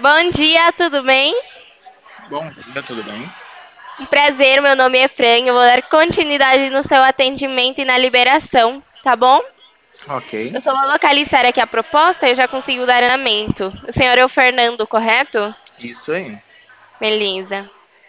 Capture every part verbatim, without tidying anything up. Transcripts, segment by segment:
Bom dia, tudo bem? Bom dia, tudo bem? Um prazer, meu nome é Fran. Eu vou dar continuidade no seu atendimento e na liberação, tá bom? Ok, Eu só vou localizar aqui a proposta e eu já consigo dar andamento. O senhor é o Fernando, correto? isso aí. Beleza.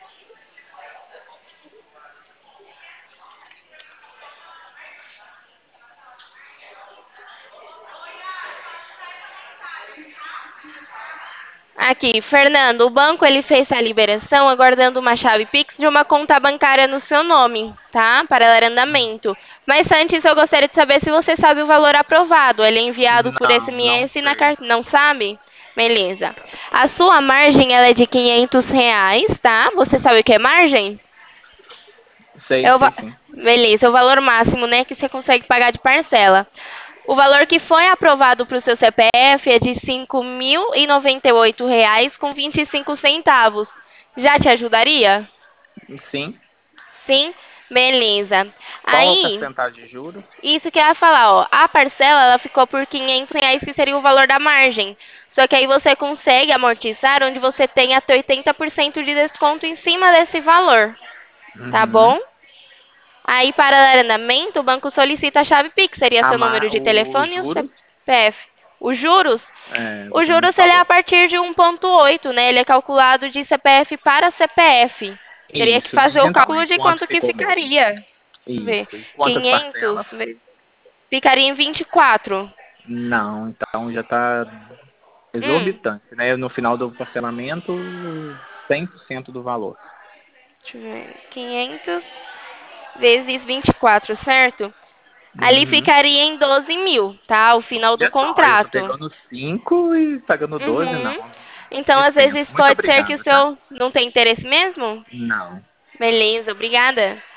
Aqui, Fernando, o banco ele fez a liberação aguardando uma chave Pix de uma conta bancária no seu nome, tá? Para dar andamento. Mas antes eu gostaria de saber se você sabe o valor aprovado. Ele é enviado por Não, não S M S na sei. carta. Não sabe? Beleza. A sua margem ela é de quinhentos reais, tá? Você sabe o que é margem? Sei, É o sei va- sim. Beleza, é o valor máximo, né, que você consegue pagar de parcela. O valor que foi aprovado para o seu C P F é de cinco mil e noventa e oito reais com vinte e cinco centavos. Já te ajudaria? Sim. Sim? Beleza. Qual a Aí, porcentagem de juros? isso que eu ia falar, ó, a parcela ela ficou por quinhentos reais, que seria o valor da margem. Só que aí você consegue amortizar onde você tem até oitenta por cento de desconto em cima desse valor, tá Uhum. bom? Aí, para dar andamento, o banco solicita a chave Pix, seria A seu ma- número de os telefone e o juros? C P F. Os juros? É, O você não me juros ele é a falou. partir de um ponto oito, né? Ele é calculado de C P F para C P F. Teria que Isso. fazer Mas o então, cálculo e de quanto quanto que ficou mesmo? ficaria. Deixa eu ver. Isso. E quantas quinhentos parcelas? vezes- ficaria em vinte e quatro. Não, então já está Hum, exorbitante, né? No final do parcelamento, cem por cento do valor. deixa eu ver. quinhentos vezes vinte e quatro, certo? Ali Uhum. ficaria em doze mil, tá? O final do Olha só, eu tô contrato. pegando cinco e pagando doze, Uhum. não. Então, às Dispenso. vezes, Muito pode ser que o obrigado, tá? seu não tem interesse mesmo? Não. Beleza, obrigada.